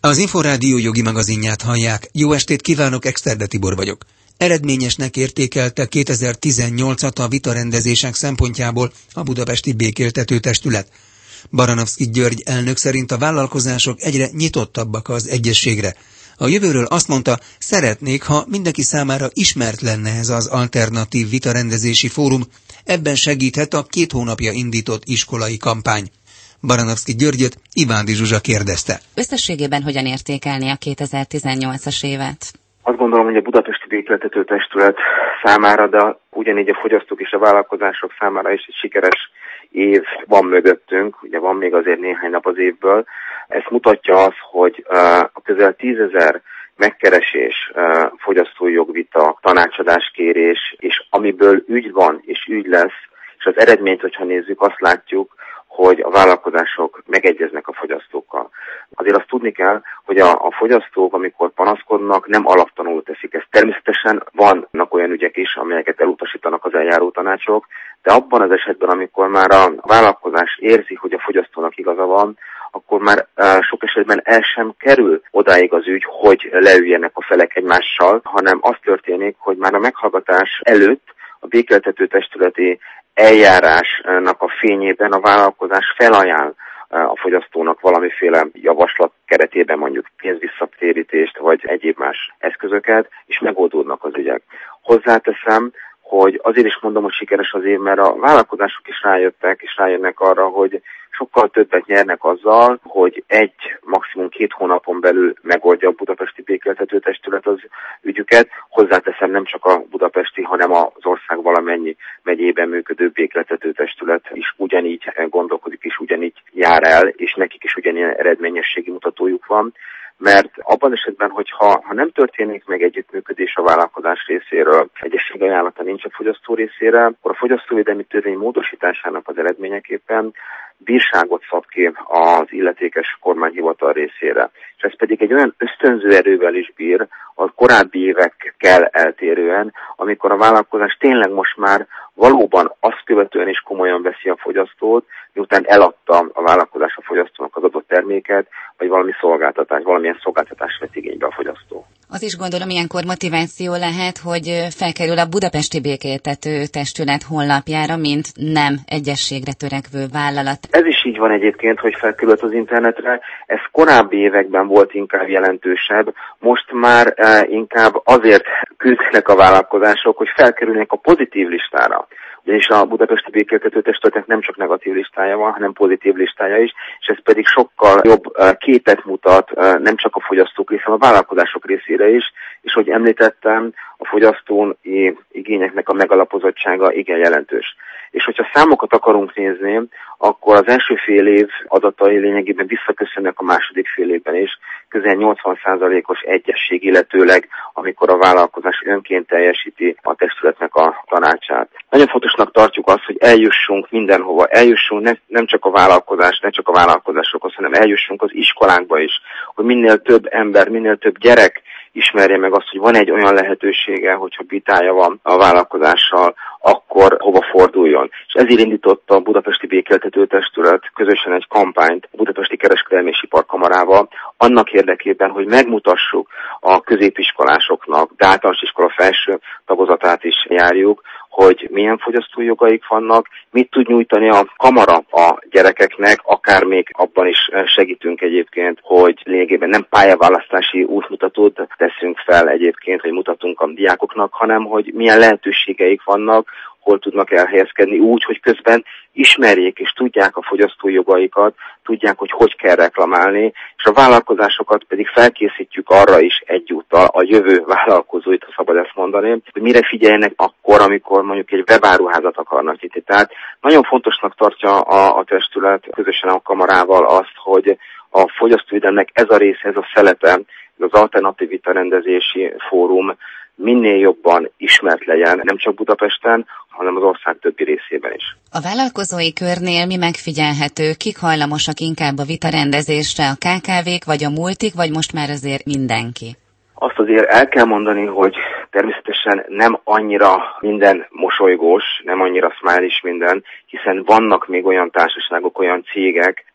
Az Inforádió jogi magazinját hallják. Jó estét kívánok, Exterde Tibor vagyok. Eredményesnek értékelte 2018-at a vitarendezések szempontjából a Budapesti Békéltető Testület. Baranovszky György elnök szerint a vállalkozások egyre nyitottabbak az egyezségre. A jövőről azt mondta, szeretnék, ha mindenki számára ismert lenne ez az alternatív vitarendezési fórum, ebben segíthet a 2 hónapja indított iskolai kampány. Baranovszky Györgyöt Ivándi Zsuzsa kérdezte. Összességében hogyan értékelni a 2018-as évet? Azt gondolom, hogy a Budapesti Békéltető Testület számára, de ugyanígy a fogyasztók és a vállalkozások számára is egy sikeres év van mögöttünk, ugye van még azért néhány nap az évből. Ezt mutatja az, hogy a közel 10 000 megkeresés, fogyasztói jogvita, tanácsadáskérés, és amiből ügy van és ügy lesz, és az eredményt, hogyha nézzük, azt látjuk, hogy a vállalkozások megegyeznek a fogyasztókkal. Azért azt tudni kell, hogy a fogyasztók, amikor panaszkodnak, nem alaptalanul teszik ezt. Természetesen vannak olyan ügyek is, amelyeket elutasítanak az eljáró tanácsok, de abban az esetben, amikor már a vállalkozás érzi, hogy a fogyasztónak igaza van, akkor már sok esetben el sem kerül odáig az ügy, hogy leüljenek a felek egymással, hanem az történik, hogy már a meghallgatás előtt a békéltető testületi eljárásnak a fényében a vállalkozás felajánl a fogyasztónak valamiféle javaslat keretében, mondjuk pénzvisszatérítést vagy egyéb más eszközöket, és megoldódnak az ügyek. Hozzáteszem, hogy azért is mondom, hogy sikeres az év, mert a vállalkozások is rájöttek, és rájönnek arra, hogy sokkal többet nyernek azzal, hogy maximum 2 hónapon belül megoldja a Budapesti Békéltető Testület az ügyüket. Hozzáteszem, nem csak a budapesti, hanem az ország valamennyi megyében működő békéltető testület is ugyanígy gondolkodik, és ugyanígy jár el, és nekik is ugyanilyen eredményességi mutatójuk van. Mert abban esetben, hogyha nem történik meg együttműködés a vállalkozás részéről, egyességajánlata nincs a fogyasztó részére, akkor a fogyasztóvédelmi törvény módosításának az eredményeképpen bírságot szab ki az illetékes kormányhivatal részére. És ez pedig egy olyan ösztönző erővel is bír a korábbi évekkel eltérően, amikor a vállalkozás tényleg most már valóban azt követően is komolyan veszi a fogyasztót, miután eladta a vállalkozás a fogyasztónak az adott terméket, vagy valamilyen szolgáltatást vett igénybe a fogyasztó. Az is gondolom ilyenkor motiváció lehet, hogy felkerül a Budapesti Békéltető Testület honlapjára, mint nem egyességre törekvő vállalat. Ez is így van egyébként, hogy felkerült az internetre. Ez korábbi években volt inkább jelentősebb, most már inkább azért küzdenek a vállalkozások, hogy felkerüljenek a pozitív listára. Ugyanis a Budapesti Békéltető Testületnek nem csak negatív listája van, hanem pozitív listája is, és ez pedig sokkal jobb képet mutat nem csak a fogyasztók részére, hanem a vállalkozások részére is, és hogy említettem, a fogyasztói igényeknek a megalapozottsága igen jelentős. És hogyha számokat akarunk nézni, akkor az első fél év adatai lényegében visszaköszönnek a második fél évben is, közel 80%-os egyesség, illetőleg amikor a vállalkozás önként teljesíti a testületnek a tanácsát. Nagyon fontosnak tartjuk azt, hogy eljussunk mindenhova, nem csak a vállalkozásokhoz, hanem eljussunk az iskolákba is, hogy minél több ember, minél több gyerek ismerje meg azt, hogy van egy olyan lehetősége, hogyha vitája van a vállalkozással, akkor hova forduljon. És ezért indította a Budapesti Békéltető Testület közösen egy kampányt a Budapesti Kereskedelmi és Iparkamarával, annak érdekében, hogy megmutassuk a középiskolásoknak, de általános iskola felső tagozatát is járjuk, hogy milyen fogyasztói jogaik vannak, mit tud nyújtani a kamara a gyerekeknek, akár még abban is segítünk egyébként, hogy lényegében nem pályaválasztási útmutatót teszünk fel egyébként, hogy mutatunk a diákoknak, hanem hogy milyen lehetőségeik vannak, hol tudnak elhelyezkedni úgy, hogy közben ismerjék és tudják a fogyasztói jogaikat, tudják, hogy kell reklamálni, és a vállalkozásokat pedig felkészítjük arra is egyúttal, a jövő vállalkozóit, ha szabad ezt mondani, hogy mire figyeljenek akkor, amikor mondjuk egy webáruházat akarnak nyitni. Tehát nagyon fontosnak tartja a testület közösen a kamarával azt, hogy a fogyasztóvédelemnek ez a része, ez a szelete, az alternatív vitarendezési fórum minél jobban ismert legyen, nem csak Budapesten, hanem az ország többi részében is. A vállalkozói körnél mi megfigyelhető? Kik hajlamosak inkább a vitarendezésre, a KKV-k, vagy a multik, vagy most már azért mindenki? Azt azért el kell mondani, hogy természetesen nem annyira minden mosolygós, nem annyira smile is minden, hiszen vannak még olyan társaságok, olyan cégek,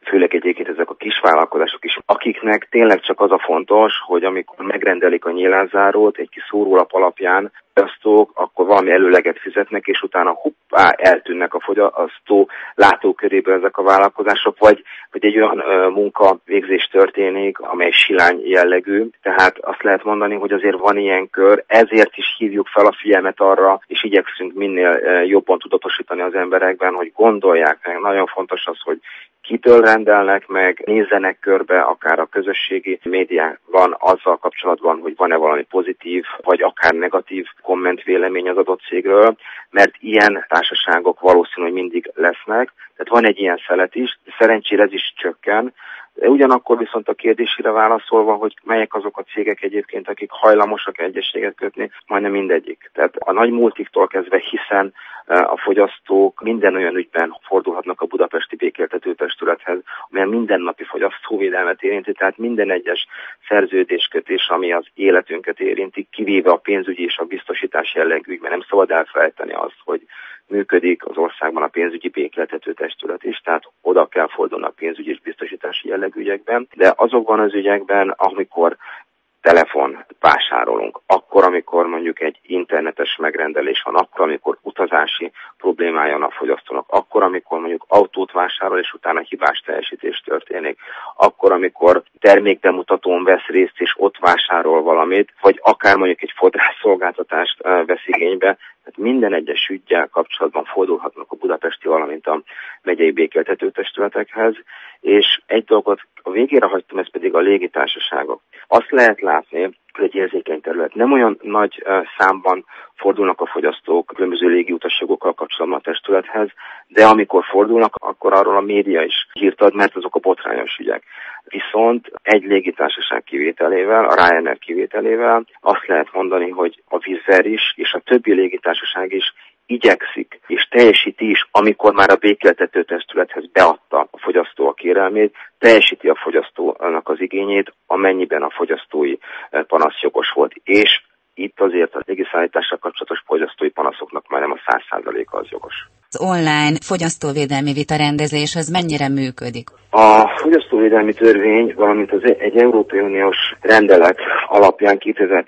főleg egyébként ezek a kisvállalkozások is, akiknek tényleg csak az a fontos, hogy amikor megrendelik a nyílászárót egy kis szórólap alapján, akkor valami előleget fizetnek, és utána hoppá, eltűnnek a fogyasztó látóköréből ezek a vállalkozások, vagy egy olyan munkavégzés történik, amely silány jellegű. Tehát azt lehet mondani, hogy azért van ilyen kör, ezért is hívjuk fel a figyelmet arra, és igyekszünk minél jobban tudatosítani az emberekben, hogy gondolják meg. Nagyon fontos az, hogy kitől rendelnek meg, nézzenek körbe, akár a közösségi médiában azzal kapcsolatban, hogy van-e valami pozitív, vagy akár negatív kommentvélemény az adott cégről, mert ilyen társaságok valószínűleg mindig lesznek, tehát van egy ilyen szelet is, szerencsére ez is csökken, de ugyanakkor viszont a kérdésére válaszolva, hogy melyek azok a cégek egyébként, akik hajlamosak egyességet kötni, majdnem mindegyik. Tehát a nagy multiktól kezdve, hiszen a fogyasztók minden olyan ügyben fordulhatnak a Budapesti Békéltető Testülethez, amelyen mindennapi fogyasztóvédelmet érinti, tehát minden egyes szerződéskötés, ami az életünket érinti, kivéve a pénzügyi és a biztosítás jellegű ügyben, nem szabad elfelejteni azt, hogy működik az országban a pénzügyi békéltető testület is, tehát oda kell fordulni a pénzügyi és biztosítási jellegű ügyekben, de azokban az ügyekben, amikor telefon vásárolunk, akkor, amikor mondjuk egy internetes megrendelés van, akkor, amikor utazási problémája van a fogyasztónak, akkor, amikor mondjuk autót vásárol, és utána hibás teljesítés történik, akkor, amikor termékbemutatón vesz részt, és ott vásárol valamit, vagy akár mondjuk egy fodrászszolgáltatást vesz igénybe, tehát minden egyes üggyel kapcsolatban fordulhatnak a budapesti, valamint a megyei békéltető testületekhez, és egy dolgot a végére hagytam, ez pedig a légitársaságok. Azt lehet látni, hogy egy érzékeny terület. Nem olyan nagy számban fordulnak a fogyasztók különböző légiutasjogokkal kapcsolatban a testülethez, de amikor fordulnak, akkor arról a média is hírt ad, mert azok a botrányos ügyek. Viszont egy légitársaság kivételével, a Ryanair kivételével azt lehet mondani, hogy a Wizz Air is, és a többi légitársaság is igyekszik, és teljesíti is, amikor már a békéltető testülethez beadta a fogyasztó a kérelmét, teljesíti a fogyasztónak az igényét, amennyiben a fogyasztói panasz jogos volt, és itt azért a légiszállítással kapcsolatos fogyasztói panaszoknak már nem a 100%-a az jogos. Az online fogyasztóvédelmi vitarendezés az mennyire működik? A fogyasztóvédelmi törvény, valamint egy Európai Uniós rendelet alapján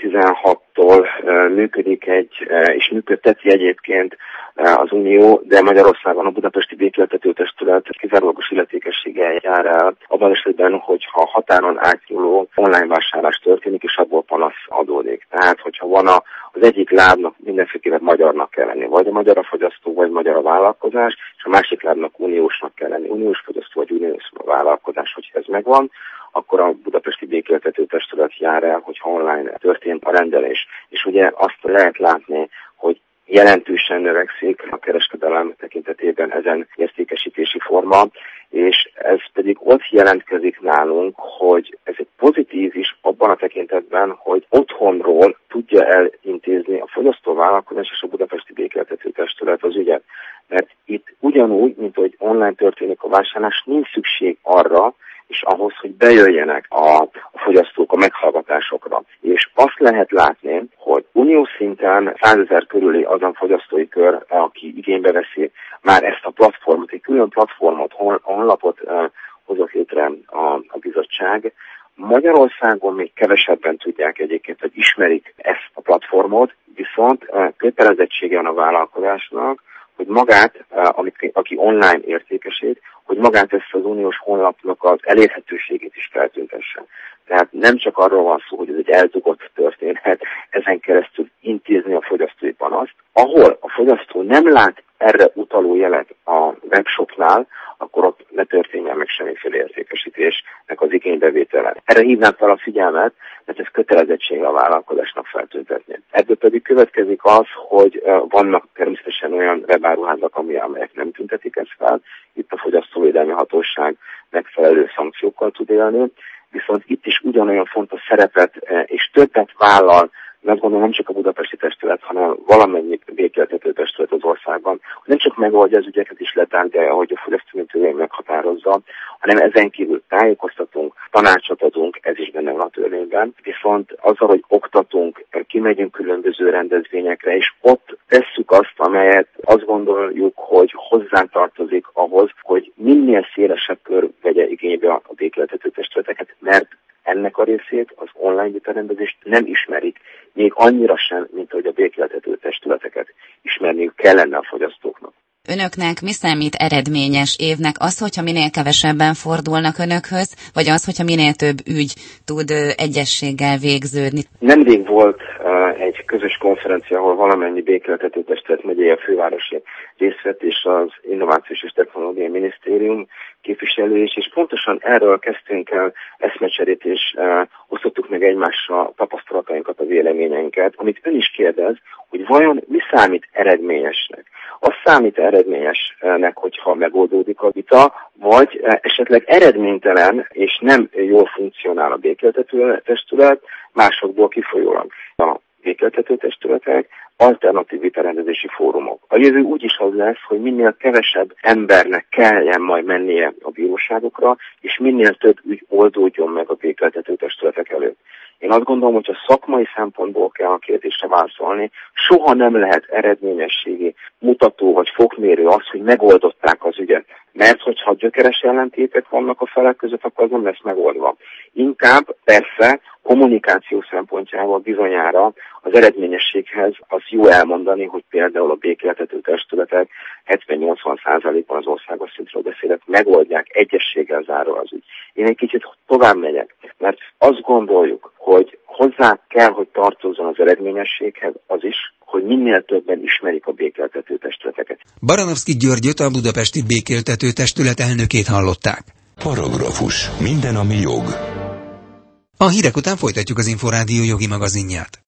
2016-tól működik és működteti egyébként az Unió, de Magyarországon a Budapesti Békéltető Testület kizárólagos illetékességgel jár el abban esetben, hogyha határon átnyúló online vásárlás történik, és abból panasz adódik. Tehát, hogyha van az egyik lábnak mindenféleképpen magyarnak kell lenni, vagy a magyar a fogyasztó, vagy magyar a vállalkozás, és a másik lábnak uniósnak kell lenni, uniós fogyasztó, vagy uniós vállalkozás, hogyha ez megvan, akkor a Budapesti Békéltető Testület jár el, hogyha online történt a rendelés. És ugye azt lehet látni, hogy jelentősen növekszik a kereskedelem tekintetében ezen értékesítési forma, és ez pedig ott jelentkezik nálunk, hogy ez egy pozitív is abban a tekintetben, hogy otthonról tudja elintézni a fogyasztóvállalkozás és a Budapesti Békéltető Testület az ügyet. Mert itt ugyanúgy, mint hogy online történik a vásárlás, nincs szükség arra, és ahhoz, hogy bejöjjenek a fogyasztók a meghallgatásokra. És azt lehet látni, hogy uniós szinten 100 000 körüli azon fogyasztói kör, aki igénybe veszi már ezt a platformot, egy külön platformot, honlapot hozott létre a bizottság. Magyarországon még kevesebben tudják egyébként, hogy ismerik ezt a platformot, viszont kötelezettsége van a vállalkozásnak, hogy magát, aki online értékesít, hogy magát ezt az uniós honlapnak az elérhetőségét is feltüntesse. Tehát nem csak arról van szó, hogy ez egy eldugott történet, ezen keresztül intézni a fogyasztói panaszt. Ahol a fogyasztó nem lát erre utaló jelet a webshopnál, akkor ott ne történjen meg semmiféle értékesítésnek az igénybevétele. Erre hívnám fel a figyelmet, mert ez kötelezettsége a vállalkozásnak feltüntetni. Ebből pedig következik az, hogy vannak természetesen olyan webáruházak, amelyek nem tüntetik ezt fel. Itt a Fogyasztóvédelmi Hatóság megfelelő szankciókkal tud élni, viszont itt is ugyanolyan fontos szerepet és többet vállal, mert azt gondolom nem csak a Budapesti Testület, hanem valamennyi békéltető testület az országban, hogy nem csak megoldja az ügyeket is letárgyalja, ahogy a fogyasztói törvény meghatározza, hanem ezen kívül tájékoztatunk, tanácsot adunk, ez is benne van a törvényben. ebben, viszont azzal, hogy oktatunk, kimegyünk különböző rendezvényekre, és ott tesszük azt, amelyet azt gondoljuk, hogy hozzánk tartozik ahhoz, hogy minél szélesebb kör vegye igénybe a békéltető testületeket, mert ennek a részét, az online vitarendezést nem ismerik, még annyira sem, mint hogy a békéltető testületeket ismerniük kellene a fogyasztóknak. Önöknek mi számít eredményes évnek? Az, hogyha minél kevesebben fordulnak önökhöz, vagy az, hogyha minél több ügy tud egyességgel végződni? Nemrég volt egy közös konferencia, ahol valamennyi békéltető testület megyei fővárosi részt vett, és az Innovációs és Technológiai Minisztérium képviselői is, és pontosan erről kezdtünk el eszmecserét, és osztottuk meg egymással a tapasztalatainkat, a véleményeinket, amit ön is kérdez, hogy vajon mi számít eredményesnek. Az számít eredményesnek, hogyha megoldódik a vita, vagy esetleg eredménytelen és nem jól funkcionál a békéltető testület, másokból kifolyólag. A békéltető testületek alternatív vitarendezési fórumok. A jövő úgyis az lesz, hogy minél kevesebb embernek kelljen majd mennie a bíróságokra, és minél több ügy oldódjon meg a békéltető testületek előtt. Én azt gondolom, hogy a szakmai szempontból kell a kérdésre válaszolni, soha nem lehet eredményességi mutató vagy fokmérő az, hogy megoldották az ügyet. Mert hogyha gyökeres ellentétek vannak a felek között, akkor az nem lesz megoldva. Inkább persze kommunikáció szempontjából bizonyára az eredményességhez az jó elmondani, hogy például a békéltető testületek 70-80%-ban az országos szintről beszélek, megoldják, egyességgel zárul az ügy. Én egy kicsit tovább megyek, mert azt gondoljuk, hogy hozzá kell, hogy tartozzon az eredményességhez az is, hogy minél többen ismerik a békéltető testületeket. Baranovszky Györgyöt, a Budapesti Békéltető Testület elnökét hallották. Paragrafus. Minden, ami jog. A hírek után folytatjuk az Inforádió jogi magazinját.